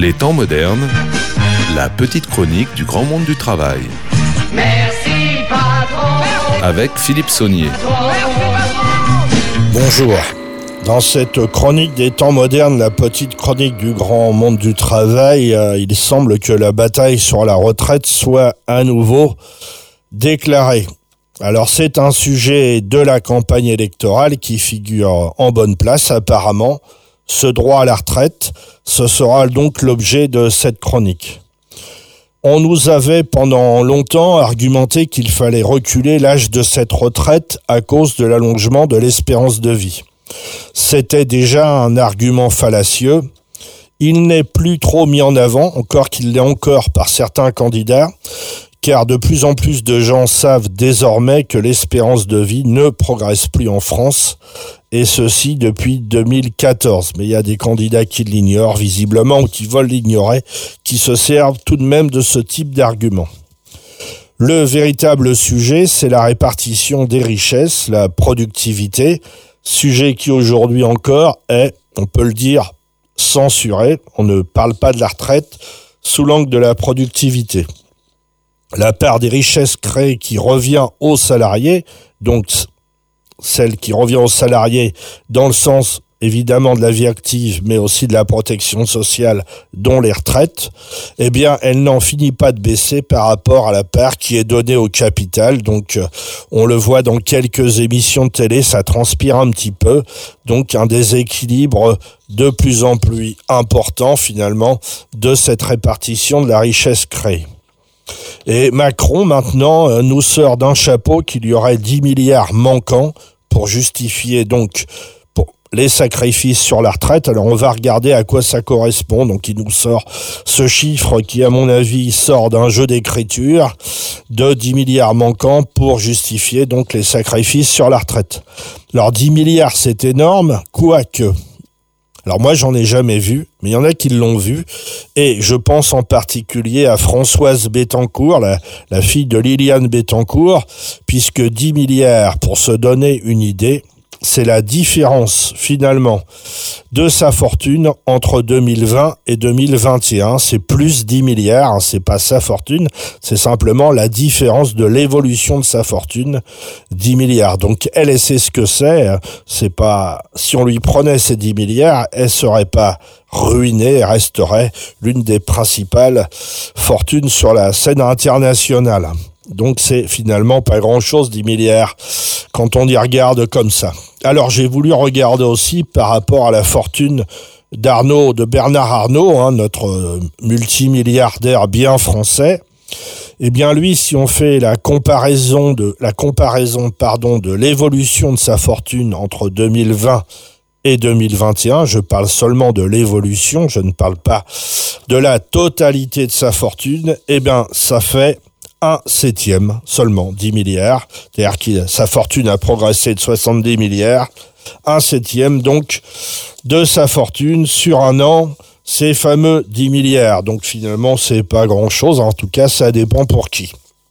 Les temps modernes, la petite chronique du grand monde du travail. Merci patron. Avec Philippe Saunier. Bonjour. Dans cette chronique des temps modernes, la petite chronique du grand monde du travail, il semble que la bataille sur la retraite soit à nouveau déclarée. Alors c'est un sujet de la campagne électorale qui figure en bonne place apparemment. Ce droit à la retraite, ce sera donc l'objet de cette chronique. On nous avait pendant longtemps argumenté qu'il fallait reculer l'âge de cette retraite à cause de l'allongement de l'espérance de vie. C'était déjà un argument fallacieux. Il n'est plus trop mis en avant, encore qu'il l'est encore par certains candidats, car de plus en plus de gens savent désormais que l'espérance de vie ne progresse plus en France, et ceci depuis 2014. Mais il y a des candidats qui l'ignorent visiblement ou qui veulent l'ignorer, qui se servent tout de même de ce type d'argument. Le véritable sujet, c'est la répartition des richesses, la productivité, sujet qui aujourd'hui encore est, on peut le dire, censuré. On ne parle pas de la retraite sous l'angle de la productivité. La part des richesses créées qui revient aux salariés, donc celle qui revient aux salariés dans le sens évidemment de la vie active, mais aussi de la protection sociale, dont les retraites, eh bien, elle n'en finit pas de baisser par rapport à la part qui est donnée au capital. Donc, on le voit dans quelques émissions de télé, ça transpire un petit peu. Donc, un déséquilibre de plus en plus important, finalement, de cette répartition de la richesse créée. Et Macron, maintenant, nous sort d'un chapeau qu'il y aurait 10 milliards manquants pour justifier donc les sacrifices sur la retraite. Alors on va regarder à quoi ça correspond. Donc il nous sort ce chiffre qui, à mon avis, sort d'un jeu d'écriture de 10 milliards manquants pour justifier donc les sacrifices sur la retraite. Alors 10 milliards, c'est énorme, quoique. Alors moi, j'en ai jamais vu, mais il y en a qui l'ont vu. Et je pense en particulier à Françoise Bettencourt, la fille de Liliane Bettencourt, puisque 10 milliards, pour se donner une idée, c'est la différence, finalement, de sa fortune entre 2020 et 2021. C'est plus 10 milliards, c'est pas sa fortune, c'est simplement la différence de l'évolution de sa fortune, 10 milliards. Donc, elle sait ce que c'est pas, si on lui prenait ces 10 milliards, elle serait pas ruinée, elle resterait l'une des principales fortunes sur la scène internationale. Donc c'est finalement pas grand-chose, 10 milliards, quand on y regarde comme ça. Alors j'ai voulu regarder aussi par rapport à la fortune de Bernard Arnault, notre multimilliardaire bien français. Eh bien lui, si on fait la comparaison de l'évolution de sa fortune entre 2020 et 2021, je parle seulement de l'évolution, je ne parle pas de la totalité de sa fortune, eh bien ça fait 1/7 seulement, 10 milliards. C'est-à-dire que sa fortune a progressé de 70 milliards. 1/7 donc de sa fortune sur un an, ces fameux 10 milliards. Donc finalement, c'est pas grand-chose. En tout cas, ça dépend pour qui.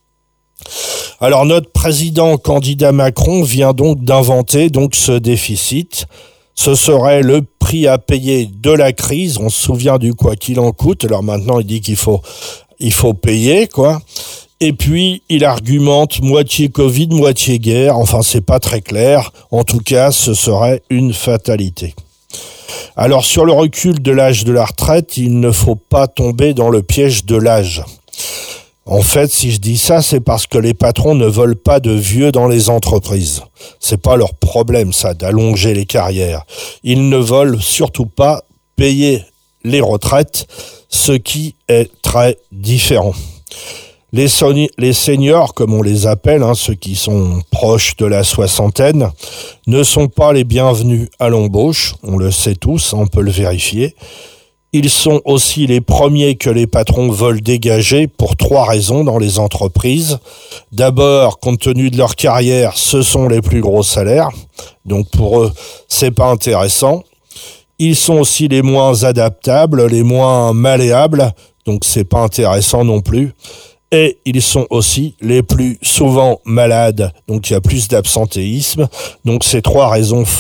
Alors notre président candidat Macron vient donc d'inventer donc ce déficit. Ce serait le prix à payer de la crise. On se souvient du quoi qu'il en coûte. Alors maintenant, il dit qu'il faut payer, quoi. Et puis, il argumente moitié Covid, moitié guerre. Enfin, c'est pas très clair. En tout cas, ce serait une fatalité. Alors, sur le recul de l'âge de la retraite, il ne faut pas tomber dans le piège de l'âge. En fait, si je dis ça, c'est parce que les patrons ne veulent pas de vieux dans les entreprises. C'est pas leur problème, ça, d'allonger les carrières. Ils ne veulent surtout pas payer les retraites, ce qui est très différent. Les seniors, comme on les appelle, ceux qui sont proches de la soixantaine, ne sont pas les bienvenus à l'embauche. On le sait tous, on peut le vérifier. Ils sont aussi les premiers que les patrons veulent dégager pour 3 raisons dans les entreprises. D'abord, compte tenu de leur carrière, ce sont les plus gros salaires. Donc pour eux, c'est pas intéressant. Ils sont aussi les moins adaptables, les moins malléables. Donc c'est pas intéressant non plus. Et ils sont aussi les plus souvent malades, donc il y a plus d'absentéisme. Donc ces 3 raisons font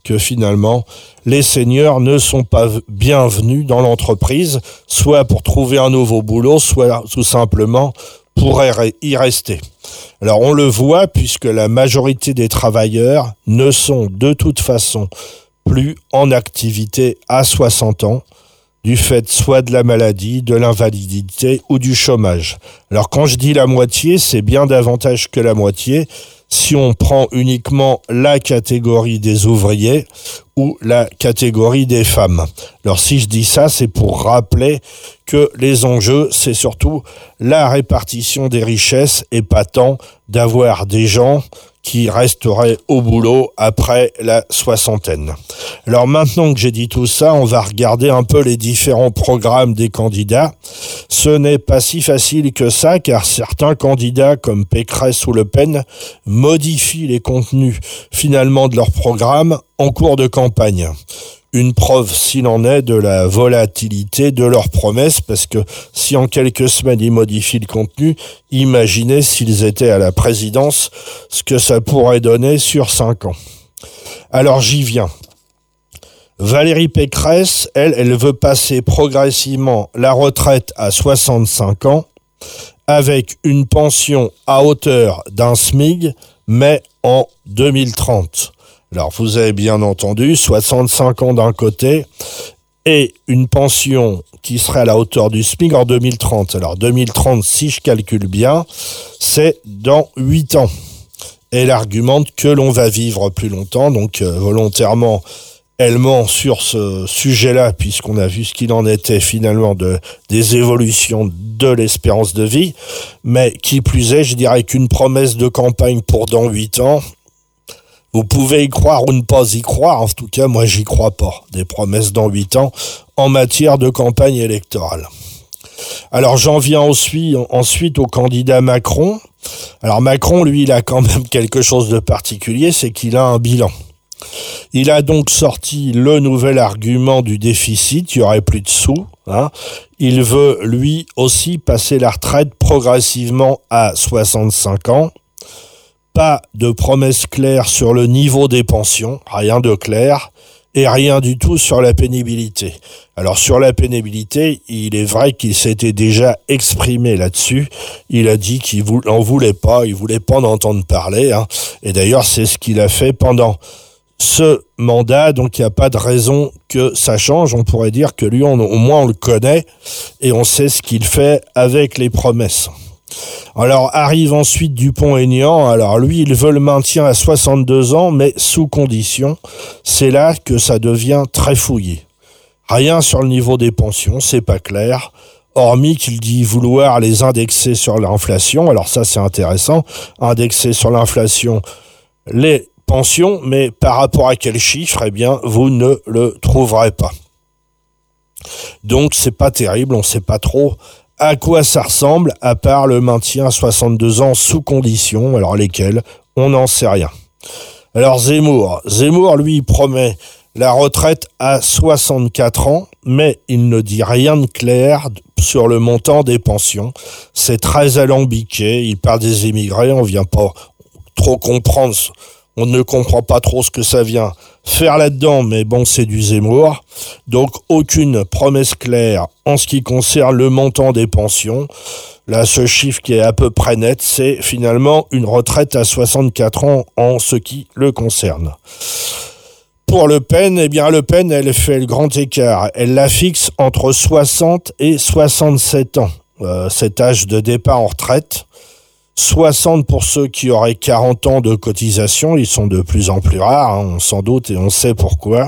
que finalement, les seniors ne sont pas bienvenus dans l'entreprise, soit pour trouver un nouveau boulot, soit tout simplement pour y rester. Alors on le voit puisque la majorité des travailleurs ne sont de toute façon plus en activité à 60 ans, du fait soit de la maladie, de l'invalidité ou du chômage. Alors quand je dis la moitié, c'est bien davantage que la moitié si on prend uniquement la catégorie des ouvriers ou la catégorie des femmes. Alors si je dis ça, c'est pour rappeler que les enjeux, c'est surtout la répartition des richesses et pas tant d'avoir des gens qui resterait au boulot après la soixantaine. Alors maintenant que j'ai dit tout ça, on va regarder un peu les différents programmes des candidats. Ce n'est pas si facile que ça, car certains candidats comme Pécresse ou Le Pen modifient les contenus finalement de leur programme en cours de campagne. Une preuve, s'il en est, de la volatilité de leurs promesses, parce que si en quelques semaines ils modifient le contenu, imaginez s'ils étaient à la présidence, ce que ça pourrait donner sur 5 ans. Alors j'y viens. Valérie Pécresse, elle veut passer progressivement la retraite à 65 ans, avec une pension à hauteur d'un SMIC, mais en 2030. Alors, vous avez bien entendu, 65 ans d'un côté et une pension qui serait à la hauteur du SMIC en 2030. Alors, 2030, si je calcule bien, c'est dans 8 ans. Et elle argumente que l'on va vivre plus longtemps, donc volontairement, elle ment sur ce sujet-là, puisqu'on a vu ce qu'il en était finalement des évolutions de l'espérance de vie. Mais qui plus est, je dirais qu'une promesse de campagne pour dans 8 ans, vous pouvez y croire ou ne pas y croire, en tout cas, moi, j'y crois pas. Des promesses dans 8 ans en matière de campagne électorale. Alors, j'en viens ensuite au candidat Macron. Alors, Macron, lui, il a quand même quelque chose de particulier, c'est qu'il a un bilan. Il a donc sorti le nouvel argument du déficit, il n'y aurait plus de sous. Il veut, lui aussi, passer la retraite progressivement à 65 ans. Pas de promesses claires sur le niveau des pensions, rien de clair, et rien du tout sur la pénibilité. Alors sur la pénibilité, il est vrai qu'il s'était déjà exprimé là-dessus. Il a dit qu'il n'en voulait pas, il voulait pas en entendre parler. Et d'ailleurs, c'est ce qu'il a fait pendant ce mandat, donc il n'y a pas de raison que ça change. On pourrait dire que lui, au moins on le connaît et on sait ce qu'il fait avec les promesses. Alors arrive ensuite Dupont-Aignan. Alors lui, il veut le maintien à 62 ans, mais sous condition. C'est là que ça devient très fouillé. Rien sur le niveau des pensions, c'est pas clair. Hormis qu'il dit vouloir les indexer sur l'inflation. Alors ça, c'est intéressant. Indexer sur l'inflation les pensions, mais par rapport à quel chiffre? Eh bien, vous ne le trouverez pas. Donc, c'est pas terrible. On sait pas trop à quoi ça ressemble, à part le maintien à 62 ans sous conditions, alors lesquelles, on n'en sait rien. Alors Zemmour, lui, il promet la retraite à 64 ans, mais il ne dit rien de clair sur le montant des pensions. C'est très alambiqué, il parle des immigrés, on vient pas trop comprendre, on ne comprend pas trop ce que ça vient faire là-dedans, mais bon, c'est du Zemmour. Donc, aucune promesse claire en ce qui concerne le montant des pensions. Là, ce chiffre qui est à peu près net, c'est finalement une retraite à 64 ans en ce qui le concerne. Pour Le Pen, eh bien, Le Pen, elle fait le grand écart. Elle la fixe entre 60 et 67 ans, cet âge de départ en retraite. 60 pour ceux qui auraient 40 ans de cotisation, ils sont de plus en plus rares, on s'en doute et on sait pourquoi.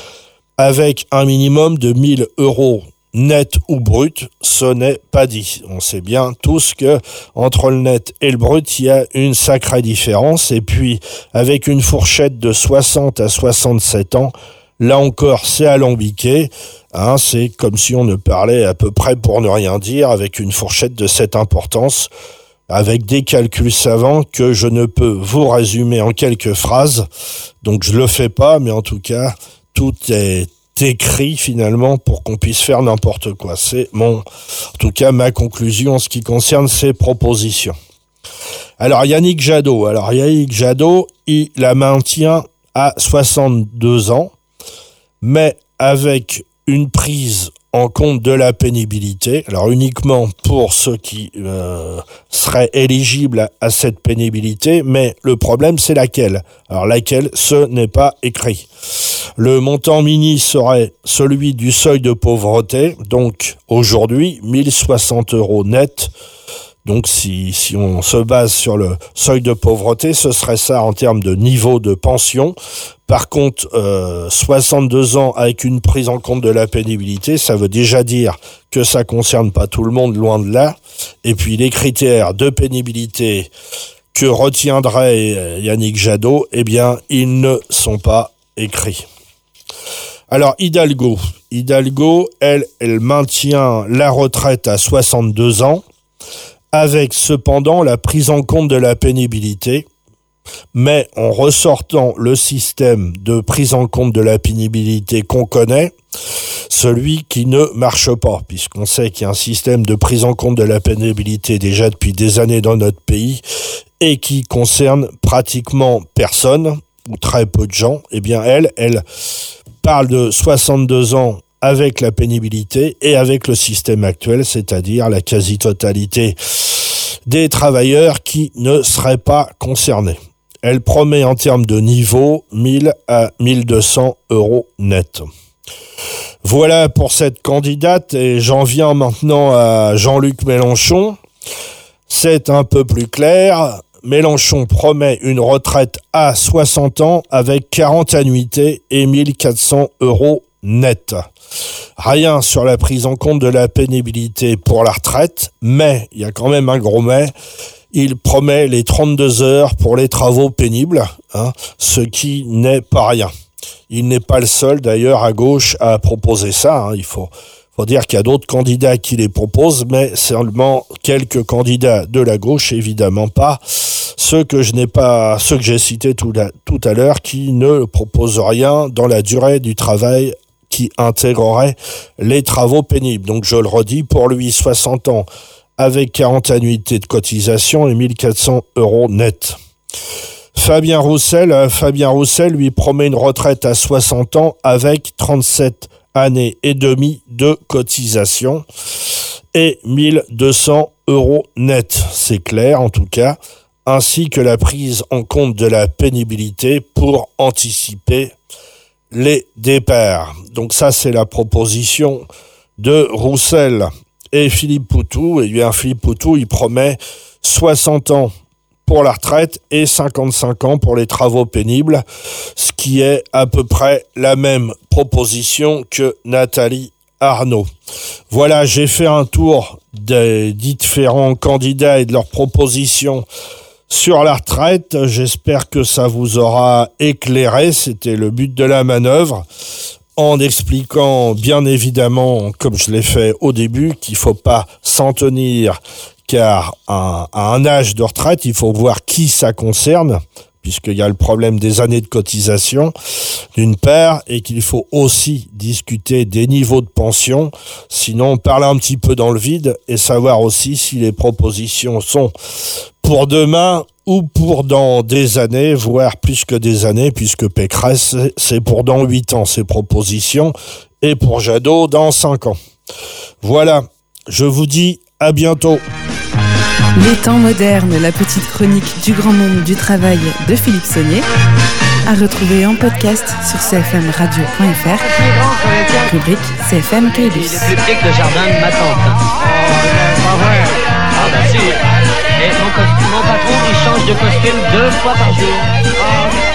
Avec un minimum de 1 000 € net ou brut, ce n'est pas dit. On sait bien tous que entre le net et le brut, il y a une sacrée différence. Et puis, avec une fourchette de 60 à 67 ans, là encore, c'est alambiqué. C'est comme si on ne parlait à peu près pour ne rien dire, avec une fourchette de cette importance, avec des calculs savants que je ne peux vous résumer en quelques phrases. Donc je le fais pas, mais en tout cas, tout est écrit finalement pour qu'on puisse faire n'importe quoi. C'est en tout cas, ma conclusion en ce qui concerne ces propositions. Alors Yannick Jadot, il la maintient à 62 ans, mais avec une prise en compte de la pénibilité, alors uniquement pour ceux qui seraient éligibles à cette pénibilité, mais le problème c'est laquelle. Alors laquelle, ce n'est pas écrit. Le montant mini serait celui du seuil de pauvreté, donc aujourd'hui 1060 € net. Donc si on se base sur le seuil de pauvreté, ce serait ça en termes de niveau de pension. Par contre, 62 ans avec une prise en compte de la pénibilité, ça veut déjà dire que ça concerne pas tout le monde, loin de là. Et puis les critères de pénibilité que retiendrait Yannick Jadot, eh bien, ils ne sont pas écrits. Alors Hidalgo, elle maintient la retraite à 62 ans, avec cependant la prise en compte de la pénibilité, mais en ressortant le système de prise en compte de la pénibilité qu'on connaît, celui qui ne marche pas, puisqu'on sait qu'il y a un système de prise en compte de la pénibilité déjà depuis des années dans notre pays et qui concerne pratiquement personne ou très peu de gens. Eh bien elle parle de 62 ans avec la pénibilité et avec le système actuel, c'est-à-dire la quasi-totalité des travailleurs qui ne seraient pas concernés. Elle promet en termes de niveau 1000 à 1200 € net. Voilà pour cette candidate et j'en viens maintenant à Jean-Luc Mélenchon. C'est un peu plus clair. Mélenchon promet une retraite à 60 ans avec 40 annuités et 1400 € net. Rien sur la prise en compte de la pénibilité pour la retraite, mais il y a quand même un gros mais. Il promet les 32 heures pour les travaux pénibles, ce qui n'est pas rien. Il n'est pas le seul d'ailleurs à gauche à proposer ça. Il faut dire qu'il y a d'autres candidats qui les proposent, mais seulement quelques candidats de la gauche, évidemment pas ceux que j'ai cités tout à l'heure, qui ne proposent rien dans la durée du travail qui intégrerait les travaux pénibles. Donc je le redis, pour lui 60 ans avec 40 annuités de cotisation et 1400 € net. Fabien Roussel lui promet une retraite à 60 ans avec 37 années et demie de cotisation et 1200 € net. C'est clair en tout cas, ainsi que la prise en compte de la pénibilité pour anticiper les départs. Donc ça, c'est la proposition de Roussel. Et Philippe Poutou, Philippe Poutou, il promet 60 ans pour la retraite et 55 ans pour les travaux pénibles, ce qui est à peu près la même proposition que Nathalie Arnaud. Voilà, j'ai fait un tour des différents candidats et de leurs propositions sur la retraite. J'espère que ça vous aura éclairé. C'était le but de la manœuvre, en expliquant bien évidemment, comme je l'ai fait au début, qu'il ne faut pas s'en tenir car à un âge de retraite, il faut voir qui ça concerne, puisqu'il y a le problème des années de cotisation, d'une part, et qu'il faut aussi discuter des niveaux de pension, sinon on parle un petit peu dans le vide, et savoir aussi si les propositions sont pour demain ou pour dans des années, voire plus que des années, puisque Pécresse, c'est pour dans 8 ans, ces propositions, et pour Jadot, dans 5 ans. Voilà, je vous dis à bientôt. Les temps modernes, la petite chronique du grand monde du travail de Philippe Saunier, à retrouver en podcast sur cfmradio.fr, rubrique CFM Caylus. Il est plus petit que le jardin de ma tante. Pas vrai. Ah bah si. Et mon patron, il change de costume 2 fois par jour.